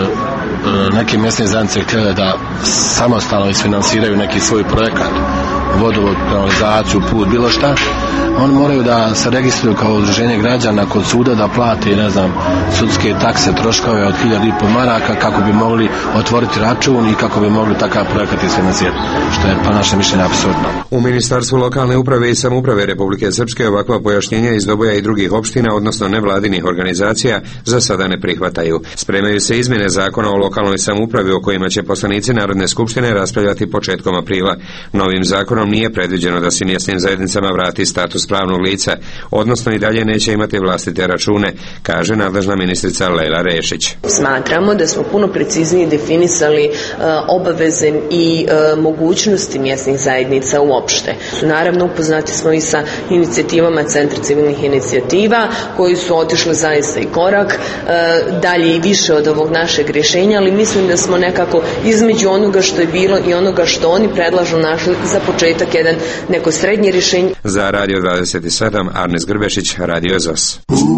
neke mjesne zajednice htjele da samostalno isfinansiraju neki svoj projekat, vodovod, kanalizaciju, put, bilo šta, oni moraju da se registruju kao udruženje građana kod suda, da plate, ne znam, sudske takse, troškove od 1.500 maraka kako bi mogli otvoriti račun i kako bi mogli takav projekat isfinansirati, što je po našem mišljenju apsurdno. U Ministarstvu lokalne uprave i samouprave Republike Srpske ovakva pojašnjenja iz Doboja i drugih opština, odnosno nevladinih organizacija, za sada ne prihvataju. Spremaju se izmjene zakona o lokalnoj samoupravi o kojima će poslanici Narodne skupštine raspravljati početkom aprila. Novim zakonom nije predviđeno da se mjesnim zajednicama vrati status pravnog lica, odnosno i dalje neće imati vlastite račune, kaže nadležna ministrica Lela Rešić. Smatramo da smo puno preciznije definisali obaveze i mogućnosti mjesnih zajednica uopšte. Naravno, upoznati smo i sa inicijativama Centra civilnih inicijativa, koji su otišli zaista i korak dalje i više od ovog našeg rješenja, ali mislim da smo nekako između onoga što je bilo i onoga što oni predlažu našli za početak neko srednje rješenje. Za Radio 27, Arnes Grbešić, Radio ZOS.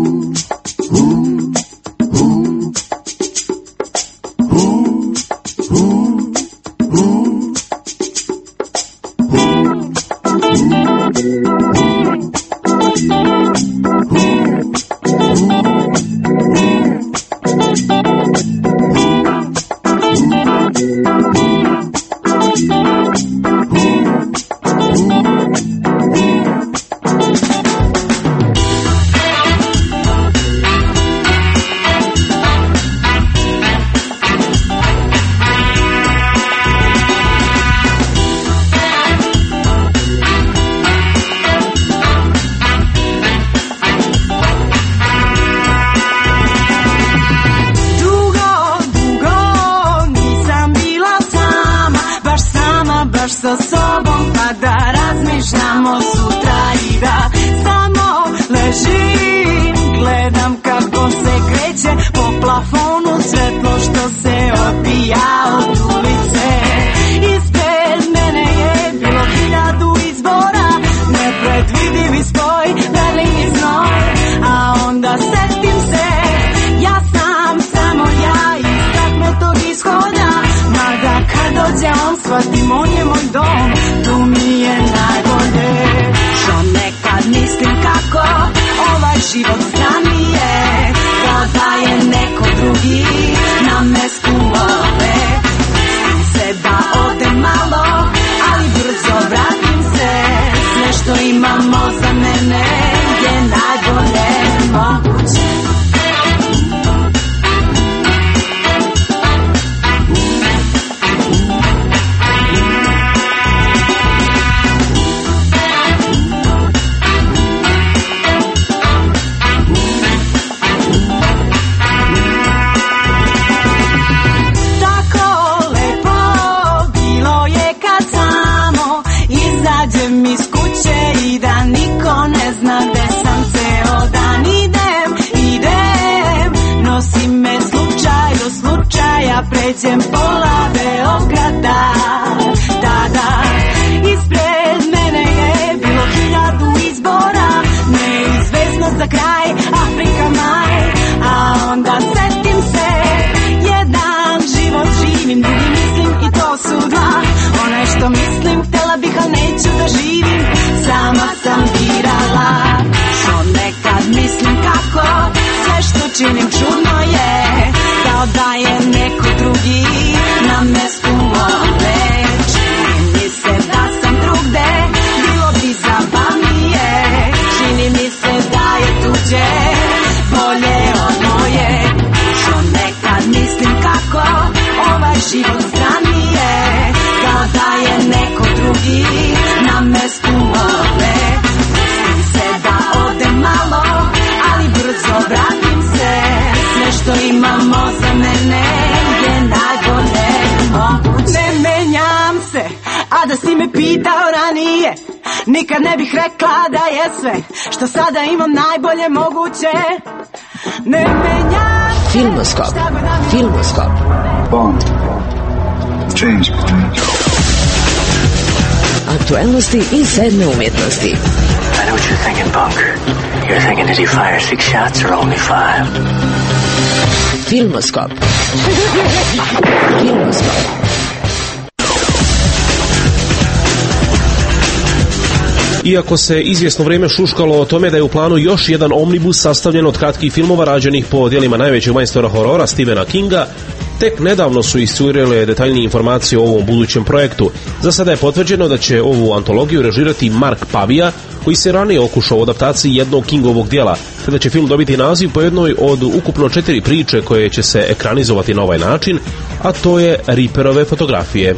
Sa sobom pa da razmišljamo sutra i da samo ležim, gledam kako se kreće po plafonu svetlo što se odbija od ulice. Ispred mene je bilo 1000 izbora, nepredvidivi spoj, veliki znoj, a onda setim se, ja sam samo ja iz taknutog ishoda, mada kad dođe on shvatim on je moj dom, tu mi je najbolje. Što nekad mislim kako ovaj život strani je, kao da je neko drugi na mestu ove. Stim se da odem malo, ali brzo vratim se, sve što imamo za mene je najbolje moguće. onda setim se. Jedan život živim, drugi mislim i to su dva. Onaj što mislim, htjela bih, al neću da živim. Sama sam birala. Što nekad mislim kako sve što činim čudno je, kao da je neko drugi na mestu mome. Čini mi se da sam drugde, bilo bi zabavnije. Čini mi se da je tuđe bolje od moje. Što nekad mislim kako ovaj život stranije, kao da je neko drugi na mestu mome. Mislim se da odem malo, ali brzo vratim se. Sve što imamo za mene je najbolje moguće. Ne menjam se, a da si me pitao ranije, nikad ne bih rekla da je sve što sada imam najbolje moguće. Ne menjam se. Filmoskop. Filmoskop. Bond. James Bond. Aktuelnosti i sedme umjetnosti. I know what you're thinking, Bunker. You're thinking, did he fire 6 shots or only 5? Filmoskop. Filmoskop. Iako se izvjesno vrijeme šuškalo o tome da je u planu još jedan omnibus sastavljen od kratkih filmova rađenih po djelima najvećeg majstora horora Stephena Kinga, tek nedavno su iscurile detaljnije informacije o ovom budućem projektu. Za sada je potvrđeno da će ovu antologiju režirati Mark Pavija, koji se ranije okušao u adaptaciji jednog Kingovog djela, te da će film dobiti naziv po jednoj od ukupno 4 priče koje će se ekranizovati na ovaj način, a to je Reaperove fotografije.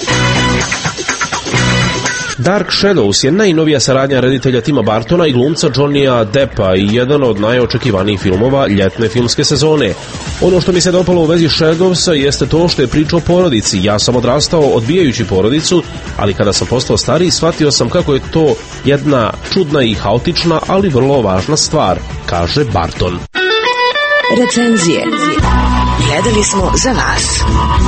Dark Shadows je najnovija saradnja reditelja Tima Bartona i glumca Johnnya Deppa i jedan od najočekivanijih filmova ljetne filmske sezone. Ono što mi se dopalo u vezi Shadowsa jeste to što je priča o porodici. Ja sam odrastao odbijajući porodicu, ali kada sam postao stariji shvatio sam kako je to jedna čudna i haotična, ali vrlo važna stvar, kaže Barton. Recenzije. Gledali smo za vas.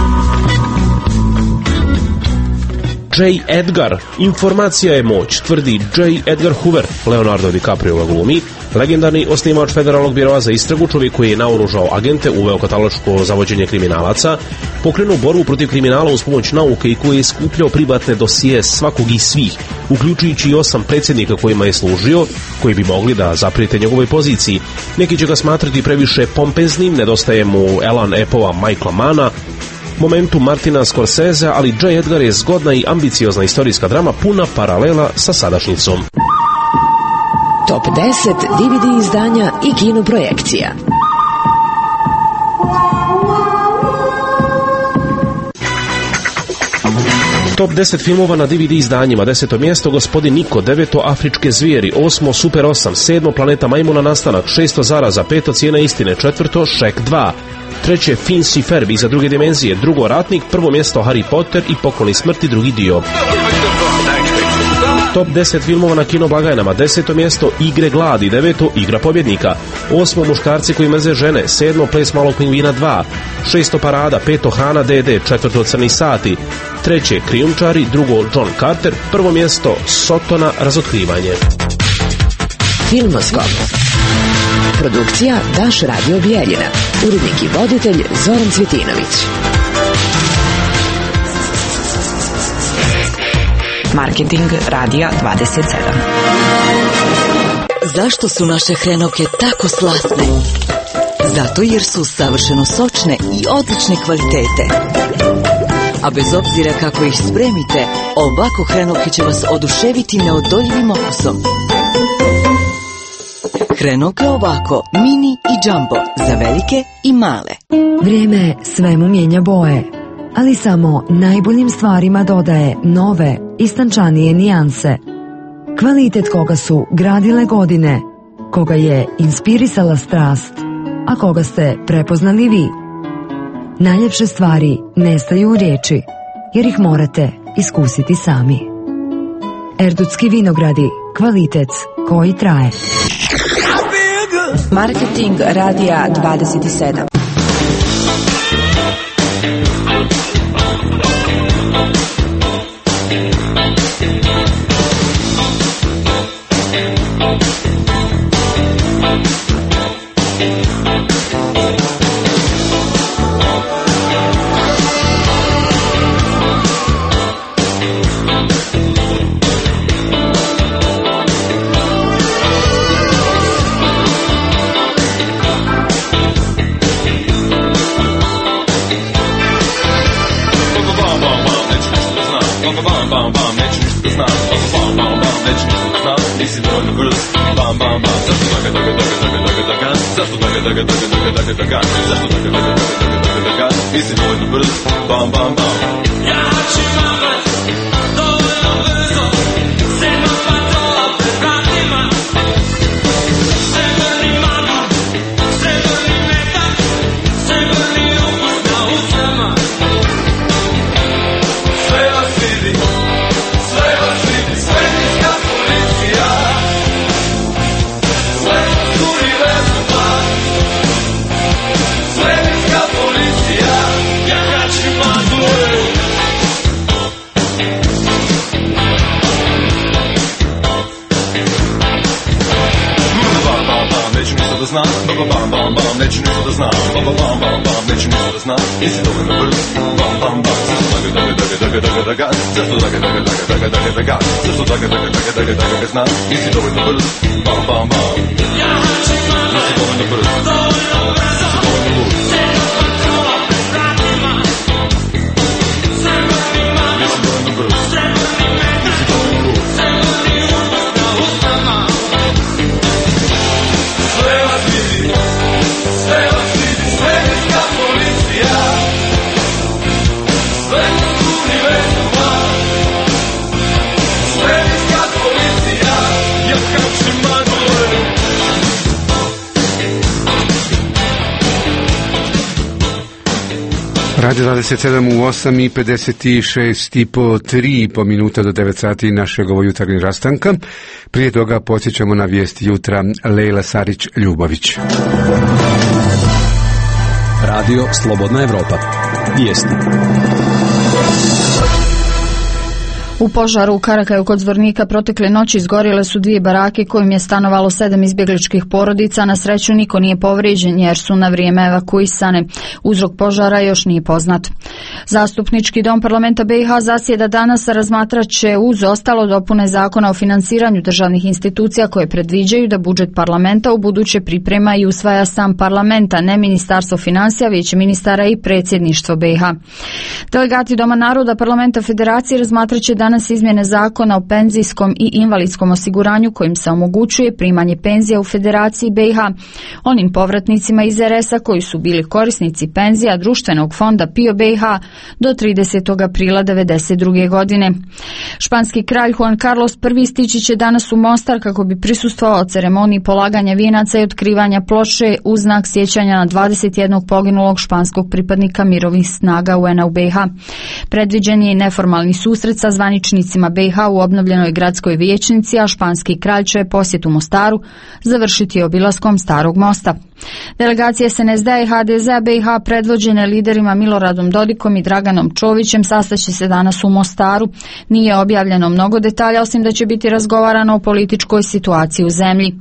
J. Edgar. Informacija je moć, tvrdi J. Edgar Hoover, Leonardo DiCaprio glumi, legendarni osnivač Federalnog biroa za istragu, čovjek koji je naoružao agente, uveo kataloško zavođenje kriminalaca, pokrenuo borbu protiv kriminala uz pomoć nauke i koji je skupljao privatne dosije svakog i svih, uključujući i 8 predsjednika kojima je služio, koji bi mogli da zaprijete njegovoj poziciji. Neki će ga smatrati previše pompeznim, nedostaje mu Elan epova Michaela Manna, momentu Martina Scorsese, ali J. Edgar je zgodna i ambiciozna istorijska drama puna paralela sa sadašnjicom. Top 10 DVD izdanja i kinoprojekcija. Top 10 filmova na DVD izdanjima. 10. mjesto Gospodin Niko, 9. Afričke zvijeri, 8. Super 8, 7. Planeta majmuna nastanak, 6. Zaraza, 5. Cijena istine, 4. Shrek 2, 3. Finsi Ferb iza druge dimenzije, 2. Ratnik, 1. mjesto Harry Potter i Pokloni smrti drugi dio. Top 10 filmova na kino blagajnama. 10. mjesto Igre gladi, 9. Igra pobjednika, 8. Muškarci koji mrze žene, 7. Ples malog pingvina 2, 6. Parada, 5. Hrana DD, 4. Crni sati, 3. Krijumčari, 2. John Carter, 1. mjesto Sotona razotkrivanje. Filmoskop. Produkcija Daš Radio Bijeljina. Urednik i voditelj Zoran Cvjetinović. Marketing Radija 27. Zašto su naše hrenovke tako slatne? Zato jer su savršeno sočne i odlične kvalitete. A bez obzira kako ih spremite, ovako hrenovke će vas oduševiti neodoljivim okusom. Hrenovke ovako, mini i jumbo, za velike i male. Vrijeme svemu mijenja boje, ali samo najboljim stvarima dodaje nove, istančanije nijanse. Kvalitet koga su gradile godine, koga je inspirisala strast, a koga ste prepoznali vi. Najljepše stvari nestaju u riječi, jer ih morate iskusiti sami. Erdutski vinogradi, kvalitet koji traje. Marketing Radija 27. bam bam bam bam, neću ništa da znam, bam bam bam bam, neću ništa da znam, nisi dovoljno brz, bam bam bam, zašto daga daga daga daga daga daga, zašto daga daga daga daga daga daga, zašto daga daga daga daga daga daga, nisi dovoljno brz, bam bam bam. Ja ću mavat, dovoljno brzo, sedam patola pred vratima, srebrni magor, srebrni metak, srebrni okus na usnama. Sve vas vidi, svemirska policija, svetlost univerzuma, svemirska policija, ja kraćim magor. Bam bam bam, neću ništa da znam, bam bam bam, neću ništa da znam, bam bam bam, neću ništa da znam, nisi dovoljno brz, bam bam bam, zašto daga daga daga daga daga, zašto daga daga daga daga daga daga, zašto daga daga daga daga daga znam, nisi dovoljno brz, bam bam bam, nisi dovoljno brz, nisi dovoljno lud, nisi dovoljno brz, nisi dovoljno lud. Sve vas vidi, svemirska policija, svetlost univerzuma, svemirska policija, ja hapšim magore. Radio 27 u 8:56 minuta do 9 sati našeg ovo jutarnjeg rastanka. Prije toga podsjećamo na vijesti jutra. Lejla Sarić-Ljubović. Radio Slobodna Evropa. Vijesti. U požaru u Karakaju kod Zvornika protekle noći izgorjele su 2 barake kojim je stanovalo 7 izbjegličkih porodica. Na sreću niko nije povrijeđen jer su na vrijeme evakuisane. Uzrok požara još nije poznat. Zastupnički dom parlamenta BiH zasjeda danas, razmatrat će uz ostalo dopune zakona o financiranju državnih institucija koje predviđaju da budžet parlamenta u buduće priprema i usvaja sam parlamenta, ne Ministarstvo financija, Vijeće ministara i predsjedništvo BiH. Delegati Doma naroda parlamenta Federacije razmatrat će danas izmjene zakona o penzijskom i invalidskom osiguranju kojim se omogućuje primanje penzija u Federaciji BiH onim povratnicima iz RS-a koji su bili korisnici penzija društvenog fonda PIO BiH do 30. aprila 1992. godine. Španski kralj Juan Carlos I stići će danas u Mostar kako bi prisustvovao ceremoniji polaganja vijenaca i otkrivanja ploče u znak sjećanja na 21 poginulog španskog pripadnika mirovnih snaga UN-a u BiH. Predviđen je i neformalni susret sa zvaničnicima BiH u obnovljenoj gradskoj vijećnici, a španski kralj će posjet u Mostaru završiti obilaskom Starog mosta. Delegacije SNSD i HDZ BiH predvođene liderima Miloradom Dodikom i Draganom Čovićem sastaće se danas u Mostaru. Nije objavljeno mnogo detalja, osim da će biti razgovarano o političkoj situaciji u zemlji.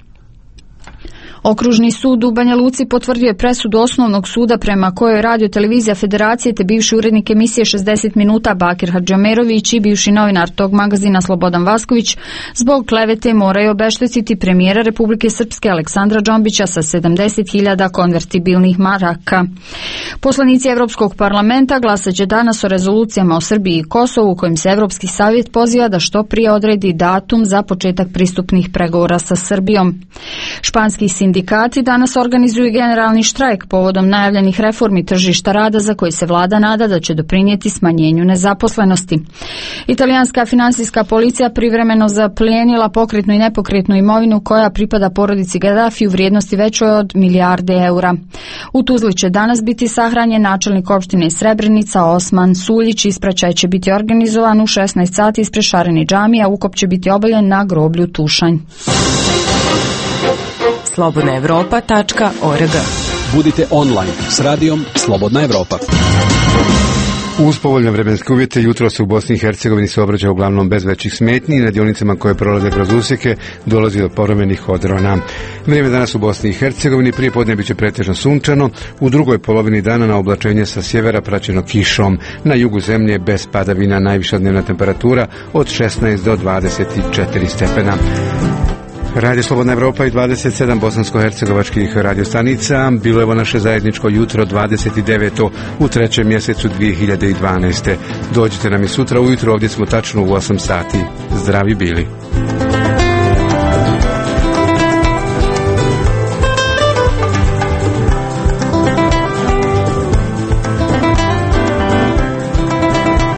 Okružni sud u Banja Luci potvrdio je presudu osnovnog suda prema kojoj Radio televizija Federacije te bivši urednik emisije 60 minuta Bakir Hadžomerović i bivši novinar tog magazina Slobodan Vasković zbog klevete moraju obeštetiti premijera Republike Srpske Aleksandra Džombića sa 70.000 konvertibilnih maraka. Poslanici Evropskog parlamenta glasat će danas o rezolucijama o Srbiji i Kosovu kojim se Evropski savjet poziva da što prije odredi datum za početak pristupnih pregovora sa Srbijom. Španski sindikati danas organizuju generalni štrajk povodom najavljenih reformi tržišta rada za koje se vlada nada da će doprinijeti smanjenju nezaposlenosti. Italijanska financijska policija privremeno zaplijenila pokretnu i nepokretnu imovinu koja pripada porodici Gaddafi u vrijednosti većoj od milijarde eura. U Tuzli će danas biti sahranjen načelnik opštine Srebrenica Osman Suljić. Ispraćaj će biti organizovan u 16 sati ispred Šareni džamije, a ukop će biti obavljen na groblju Tušanj. slobodnaevropa.org. Budite online s radijom Slobodna Evropa. Uz povoljne vremenske uvjete jutro se u Bosni i Hercegovini saobraćaj uglavnom bez većih smetnji. Na dionicama koje prolaze kroz usjeke dolazi do povremenih odrona. Vrijeme danas u Bosni i Hercegovini prije podne biće pretežno sunčano, u drugoj polovini dana na oblačenje sa sjevera praćeno kišom. Na jugu zemlje bez padavina, najviša dnevna temperatura od 16 do 24 stepena. Radio Slobodna Evropa i 27 bosansko-hercegovačkih radiostanica. Bilo je ovo naše zajedničko jutro 29. u 3. mjesecu 2012. Dođite nam i sutra ujutro, ovdje smo tačno u 8 sati. Zdravi bili.